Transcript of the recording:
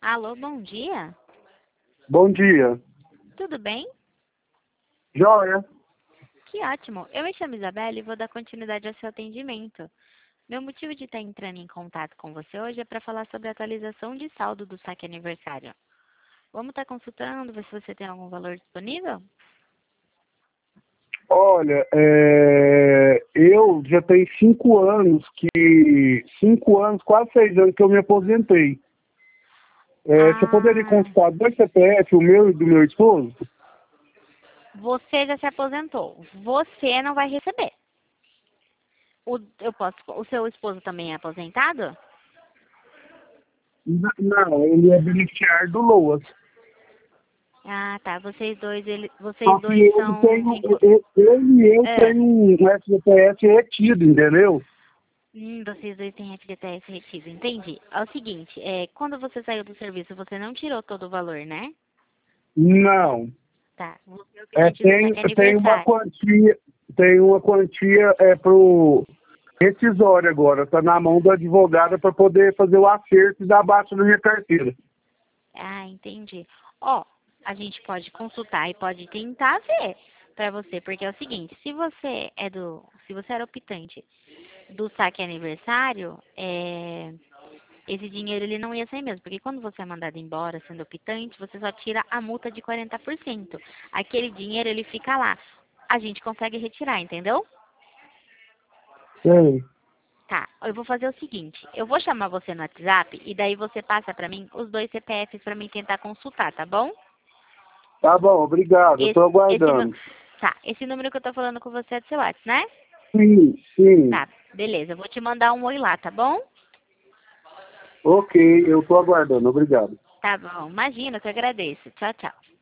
Alô, bom dia. Bom dia. Tudo bem? Joia. Que ótimo. Eu me chamo Isabela e vou dar continuidade ao seu atendimento. Meu motivo de estar entrando em contato com você hoje é para falar sobre a atualização de saldo do saque aniversário. Vamos estar consultando, ver se você tem algum valor disponível? Olha, eu já tenho 5 anos, quase 6 anos que eu me aposentei. Você poderia Ah, consultar dois CPF, o meu e do meu esposo? você já se aposentou. Você não vai receber. O seu esposo também é aposentado? Não, ele é beneficiário do LOAS. Ah, tá. Só Vocês que dois ele são tem, ele e eu É. tenho um SPF retido, entendeu? Vocês dois têm FGTS retido, entendi. É o seguinte, quando você saiu do serviço, você não tirou todo o valor, né? Não. Tá. Você é o cliente do saque Tem uma aniversário. quantia, pro rescisório agora, está na mão do advogado para poder fazer o acerto e dar baixa na minha carteira. Ah, entendi. Ó, a gente pode consultar e pode tentar ver pra você, porque é o seguinte, se você era optante do saque aniversário, esse dinheiro ele não ia sair mesmo, porque quando você é mandado embora sendo optante, você só tira a multa de 40%. Aquele dinheiro ele fica lá. A gente consegue retirar, entendeu? Sei. Tá, eu vou fazer o seguinte, eu vou chamar você no WhatsApp e daí você passa pra mim os dois CPFs pra mim tentar consultar, tá bom? Tá bom, obrigado, eu Esse, estou esse, nu- aguardando. tá, esse número que eu tô falando com você é do seu WhatsApp, né? Sim, sim. Tá, beleza, eu vou te mandar um oi lá, tá bom? Ok, eu estou aguardando, obrigado. Tá bom, imagina, eu que agradeço. Tchau, tchau.